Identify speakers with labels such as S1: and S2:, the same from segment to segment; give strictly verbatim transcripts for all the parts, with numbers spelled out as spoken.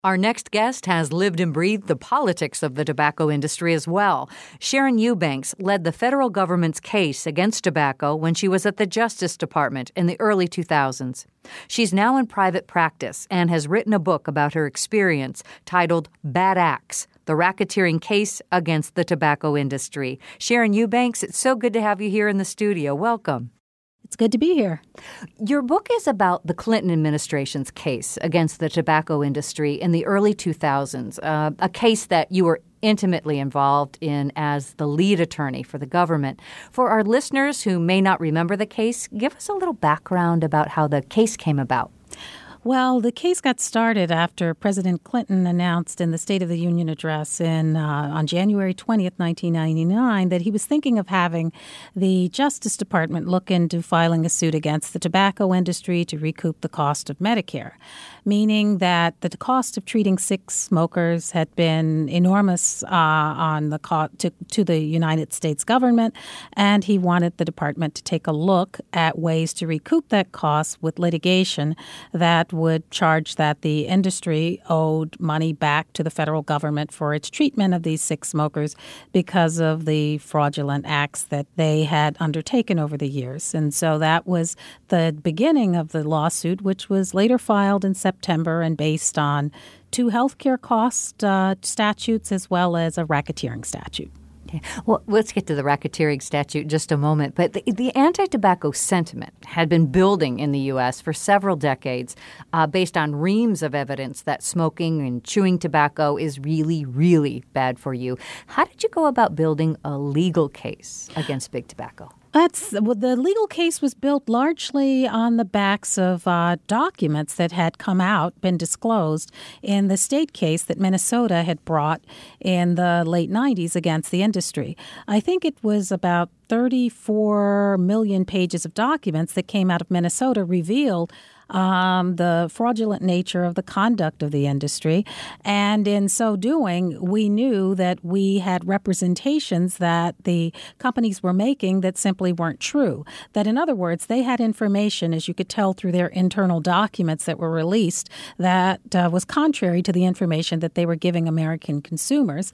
S1: Our next guest has lived and breathed the politics of the tobacco industry as well. Sharon Eubanks led the federal government's case against tobacco when she was at the Justice Department in the early two thousands. She's now in private practice and has written a book about her experience titled Bad Acts: The Racketeering Case Against the Tobacco Industry. Sharon Eubanks, it's so good to have you here in the studio. Welcome.
S2: It's good to be here.
S1: Your book is about the Clinton administration's case against the tobacco industry in the early two thousands, uh, a case that you were intimately involved in as the lead attorney for the government. For our listeners who may not remember the case, give us a little background about how the case came about.
S2: Well, the case got started after President Clinton announced in the State of the Union address in uh, on January twentieth, nineteen ninety-nine, that he was thinking of having the Justice Department look into filing a suit against the tobacco industry to recoup the cost of Medicare, meaning that the cost of treating sick smokers had been enormous uh, on the co- to, to the United States government, and he wanted the department to take a look at ways to recoup that cost with litigation that would charge that the industry owed money back to the federal government for its treatment of these sick smokers because of the fraudulent acts that they had undertaken over the years. And so that was the beginning of the lawsuit, which was later filed in September and based on two healthcare cost uh, statutes as well as a racketeering statute.
S1: Okay. Well, let's get to the racketeering statute in just a moment. But the, the anti-tobacco sentiment had been building in the U S for several decades uh, based on reams of evidence that smoking and chewing tobacco is really, really bad for you. How did you go about building a legal case against big tobacco?
S2: That's well, the legal case was built largely on the backs of uh, documents that had come out, been disclosed in the state case that Minnesota had brought in the late nineties against the industry. I think it was about thirty-four million pages of documents that came out of Minnesota revealed Um, the fraudulent nature of the conduct of the industry. And in so doing, we knew that we had representations that the companies were making that simply weren't true. That, in other words, they had information, as you could tell through their internal documents that were released, that uh, was contrary to the information that they were giving American consumers.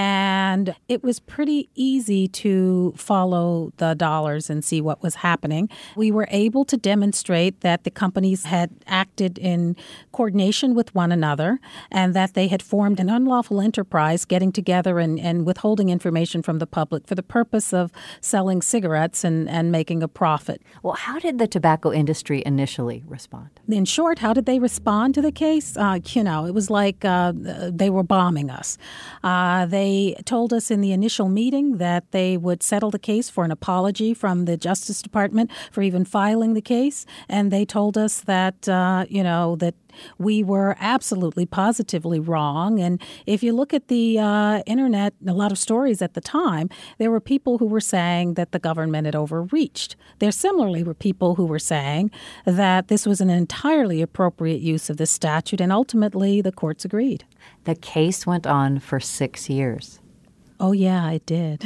S2: And it was pretty easy to follow the dollars and see what was happening. We were able to demonstrate that the companies had acted in coordination with one another and that they had formed an unlawful enterprise getting together and, and withholding information from the public for the purpose of selling cigarettes and, and making a profit.
S1: Well, how did the tobacco industry initially respond?
S2: In short, how did they respond to the case? Uh, you know, it was like uh, they were bombing us. Uh, they told us in the initial meeting that they would settle the case for an apology from the Justice Department for even filing the case. And they told us that, uh, you know, that we were absolutely positively wrong. And if you look at the uh, internet, a lot of stories at the time, there were people who were saying that the government had overreached. There similarly were people who were saying that this was an entirely appropriate use of this statute. And ultimately, the courts agreed.
S1: The case went on for six years.
S2: Oh, yeah, it did.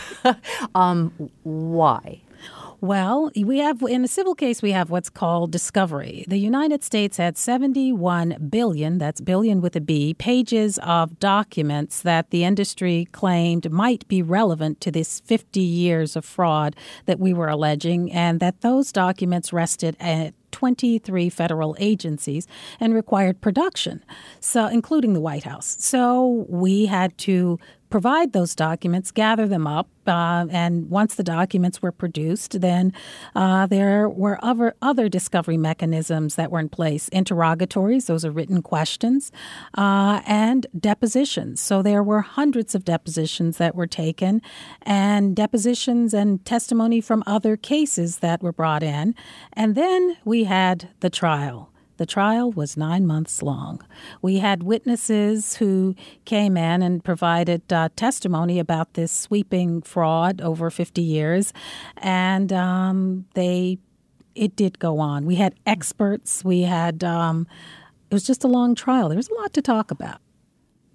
S1: um, why?
S2: Well, we have in a civil case, we have what's called discovery. The United States had seventy-one billion, that's billion with a B, pages of documents that the industry claimed might be relevant to this fifty years of fraud that we were alleging, and that those documents rested at twenty-three federal agencies and required production, so including the White House. So we had to provide those documents, gather them up, uh, and once the documents were produced, then uh, there were other, other discovery mechanisms that were in place. Interrogatories, those are written questions, uh, and depositions. So there were hundreds of depositions that were taken, and depositions and testimony from other cases that were brought in. And then we had the trial. The trial was nine months long. We had witnesses who came in and provided uh, testimony about this sweeping fraud over fifty years, and um, they it did go on. We had experts. We had um, it was just a long trial. There was a lot to talk about.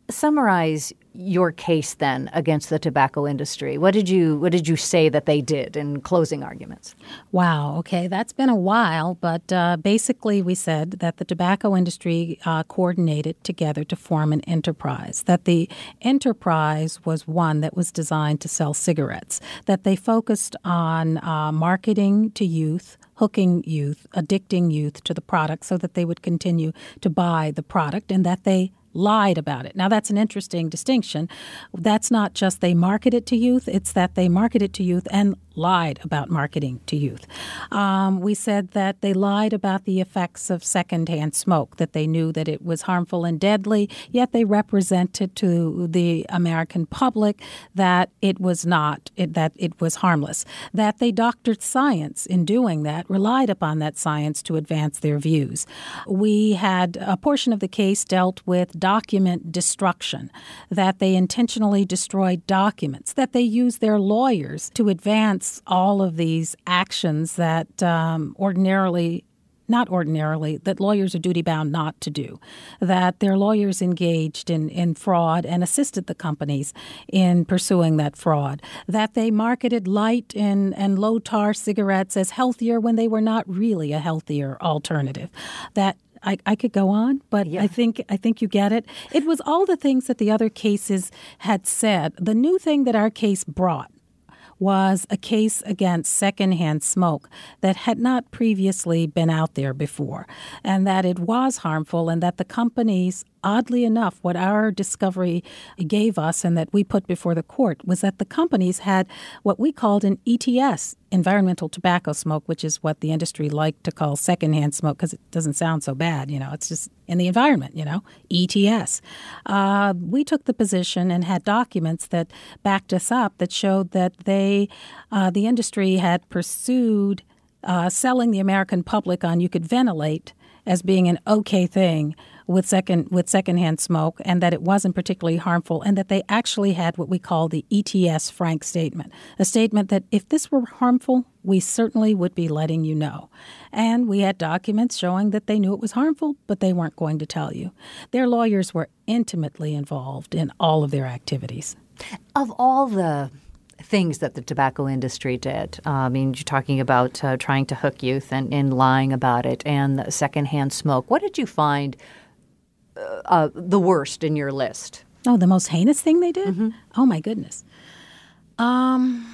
S1: Summarize your case then against the tobacco industry. What did you what did you say that they did in closing arguments?
S2: Wow. Okay, that's been a while, but uh, basically we said that the tobacco industry uh, coordinated together to form an enterprise, that the enterprise was one that was designed to sell cigarettes, that they focused on uh, marketing to youth, hooking youth, addicting youth to the product so that they would continue to buy the product, and that they lied about it. Now, that's an interesting distinction. That's not just they market it to youth, it's that they market it to youth and lied about marketing to youth. Um, we said that they lied about the effects of secondhand smoke, that they knew that it was harmful and deadly, yet they represented to the American public that it was not, it, that it was harmless, that they doctored science in doing that, relied upon that science to advance their views. We had a portion of the case dealt with document destruction, that they intentionally destroyed documents, that they used their lawyers to advance all of these actions that um, ordinarily, not ordinarily, that lawyers are duty-bound not to do, that their lawyers engaged in, in fraud and assisted the companies in pursuing that fraud, that they marketed light and, and low-tar cigarettes as healthier when they were not really a healthier alternative, that I, I could go on, but yeah. I think I think you get it. It was all the things that the other cases had said. The new thing that our case brought was a case against secondhand smoke that had not previously been out there before, and that it was harmful, and that the companies, oddly enough, what our discovery gave us and that we put before the court was that the companies had what we called an E T S, environmental tobacco smoke, which is what the industry liked to call secondhand smoke because it doesn't sound so bad, you know, it's just in the environment, you know, E T S. Uh, we took the position and had documents that backed us up that showed that they, uh, the industry had pursued uh, selling the American public on you could ventilate as being an okay thing with second with secondhand smoke, and that it wasn't particularly harmful, and that they actually had what we call the E T S frank statement, a statement that if this were harmful, we certainly would be letting you know. And we had documents showing that they knew it was harmful, but they weren't going to tell you. Their lawyers were intimately involved in all of their activities.
S1: Of all the things that the tobacco industry did. Uh, I mean, you're talking about uh, trying to hook youth and, and lying about it and the secondhand smoke. What did you find uh, uh, the worst in your list?
S2: Oh, the most heinous thing they did?
S1: Mm-hmm.
S2: Oh, my goodness. Um,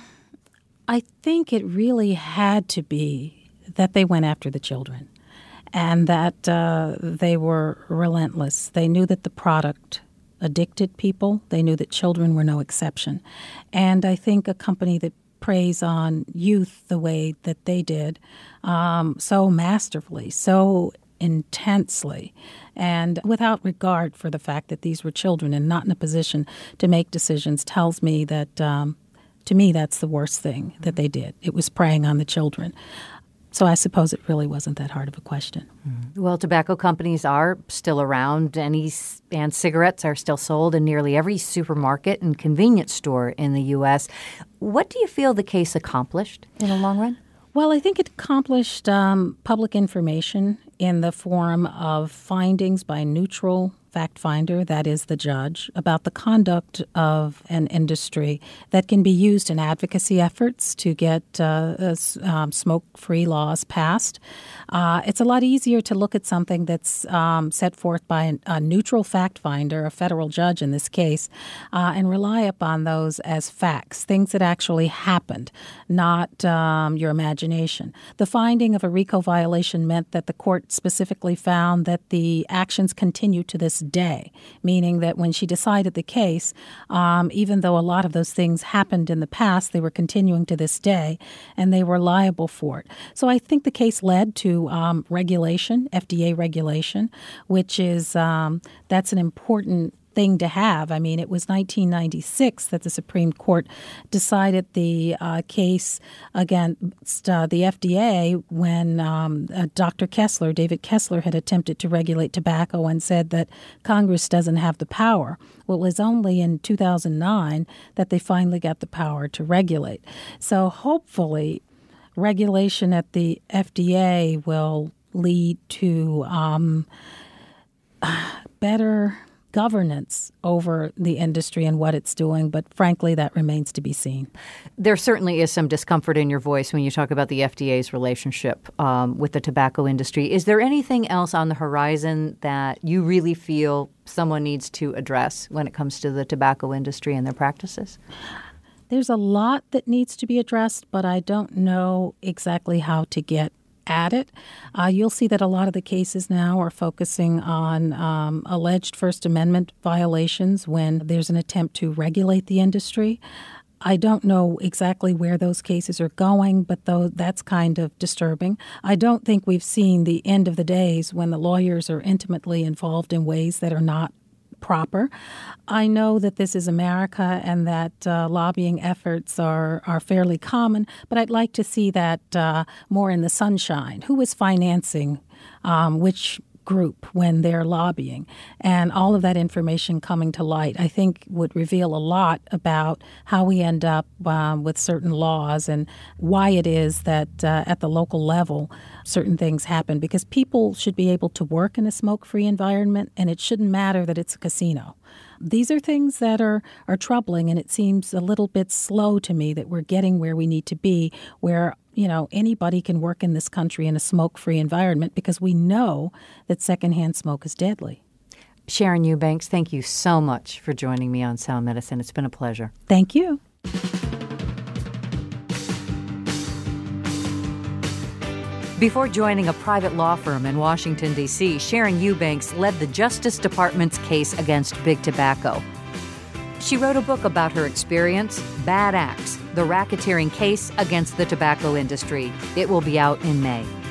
S2: I think it really had to be that they went after the children and that uh, they were relentless. They knew that the product addicted people. They knew that children were no exception. And I think a company that preys on youth the way that they did, um, so masterfully, so intensely, and without regard for the fact that these were children and not in a position to make decisions, tells me that, um, to me, that's the worst thing that they did. It was preying on the children. So I suppose it really wasn't that hard of a question.
S1: Mm-hmm. Well, tobacco companies are still around, and, e- and cigarettes are still sold in nearly every supermarket and convenience store in the U S. What do you feel the case accomplished in the long run?
S2: Well, I think it accomplished um, public information in the form of findings by neutral fact finder, that is the judge, about the conduct of an industry that can be used in advocacy efforts to get uh, um, smoke-free laws passed. Uh, it's a lot easier to look at something that's um, set forth by an, a neutral fact finder, a federal judge in this case, uh, and rely upon those as facts, things that actually happened, not um, your imagination. The finding of a RICO violation meant that the court specifically found that the actions continue to this day, meaning that when she decided the case, um, even though a lot of those things happened in the past, they were continuing to this day, and they were liable for it. So I think the case led to um, regulation, F D A regulation, which is um, that's an important thing to have. I mean, it was nineteen ninety-six that the Supreme Court decided the uh, case against uh, the F D A when um, uh, Doctor Kessler, David Kessler, had attempted to regulate tobacco and said that Congress doesn't have the power. Well, it was only in two thousand nine that they finally got the power to regulate. So hopefully regulation at the F D A will lead to um, better governance over the industry and what it's doing, but frankly, that remains to be seen.
S1: There certainly is some discomfort in your voice when you talk about the F D A's relationship um, with the tobacco industry. Is there anything else on the horizon that you really feel someone needs to address when it comes to the tobacco industry and their practices?
S2: There's a lot that needs to be addressed, but I don't know exactly how to get at it. Uh, you'll see that a lot of the cases now are focusing on um, alleged First Amendment violations when there's an attempt to regulate the industry. I don't know exactly where those cases are going, but though that's kind of disturbing. I don't think we've seen the end of the days when the lawyers are intimately involved in ways that are not proper. I know that this is America and that uh, lobbying efforts are, are fairly common, but I'd like to see that uh, more in the sunshine. Who is financing um, which group when they're lobbying? And all of that information coming to light, I think, would reveal a lot about how we end up um, with certain laws and why it is that uh, at the local level certain things happen, because people should be able to work in a smoke-free environment, and it shouldn't matter that it's a casino. These are things that are, are troubling, and it seems a little bit slow to me that we're getting where we need to be, where, you know, anybody can work in this country in a smoke-free environment, because we know that secondhand smoke is deadly.
S1: Sharon Eubanks, thank you so much for joining me on Sound Medicine. It's been a pleasure.
S2: Thank you.
S1: Before joining a private law firm in Washington, D C, Sharon Eubanks led the Justice Department's case against Big Tobacco. She wrote a book about her experience, Bad Acts, the racketeering case against the tobacco industry. It will be out in May.